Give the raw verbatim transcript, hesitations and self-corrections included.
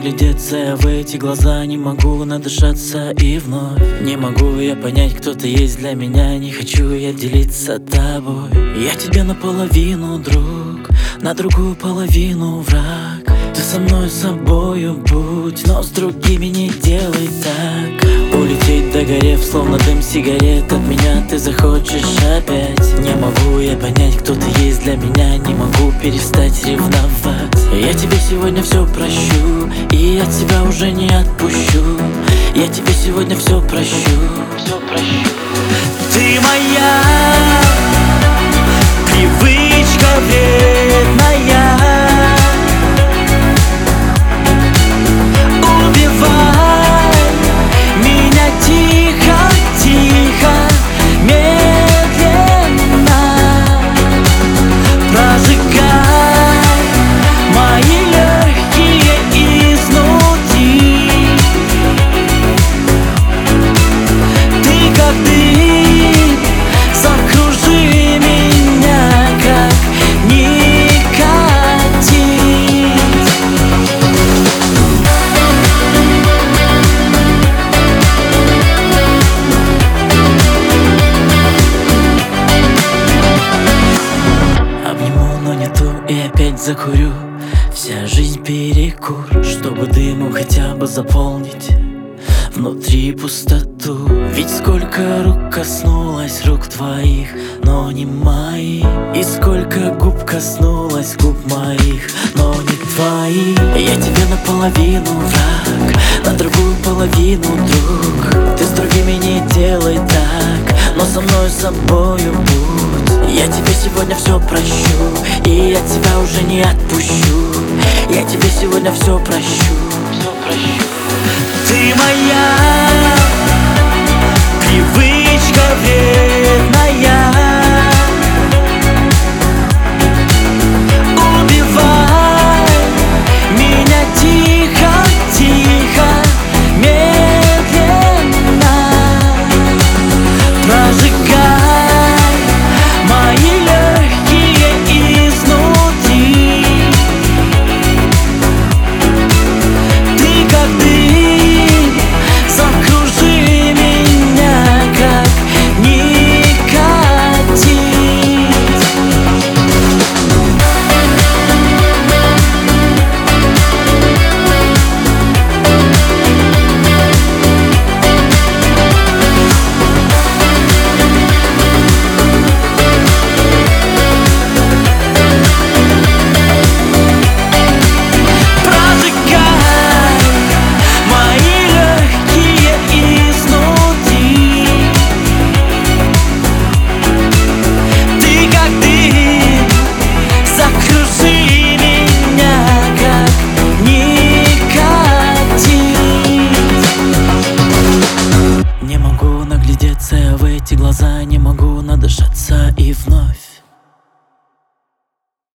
Вглядеться я в эти глаза не могу, надышаться и вновь не могу я понять, кто ты есть для меня. Не хочу я делиться тобой. Я тебе наполовину друг, на другую половину враг. Ты со мной собою будь, но с другими не делай так. Улететь догорев, словно дым сигарет, от меня ты захочешь опять. Не могу я понять, кто ты есть для меня, не могу перестать ревновать. Я тебе сегодня все прощу, и от тебя уже не отпущу. Я тебе сегодня все прощу, все прощу. Ты моя привычка вредная, убивай меня тихо, тихо, медленно, прожигай мои легкие изнутри. Ты как дым, закружи меня, как никотин. Обниму, но не ту, и опять закурю. Вся жизнь перекур, чтобы дымом хотя бы заполнить внутри пустоту. Ведь сколько рук коснулось рук твоих, но не моих. И сколько губ коснулось губ моих, но не твоих. Я тебе наполовину враг, на другую половину друг. Ты с другими не делай так, но со мной собою будь. Я тебе сегодня все прощу, и от тебя уже не отпущу. Я тебе сегодня все прощу, все прощу. Ты моя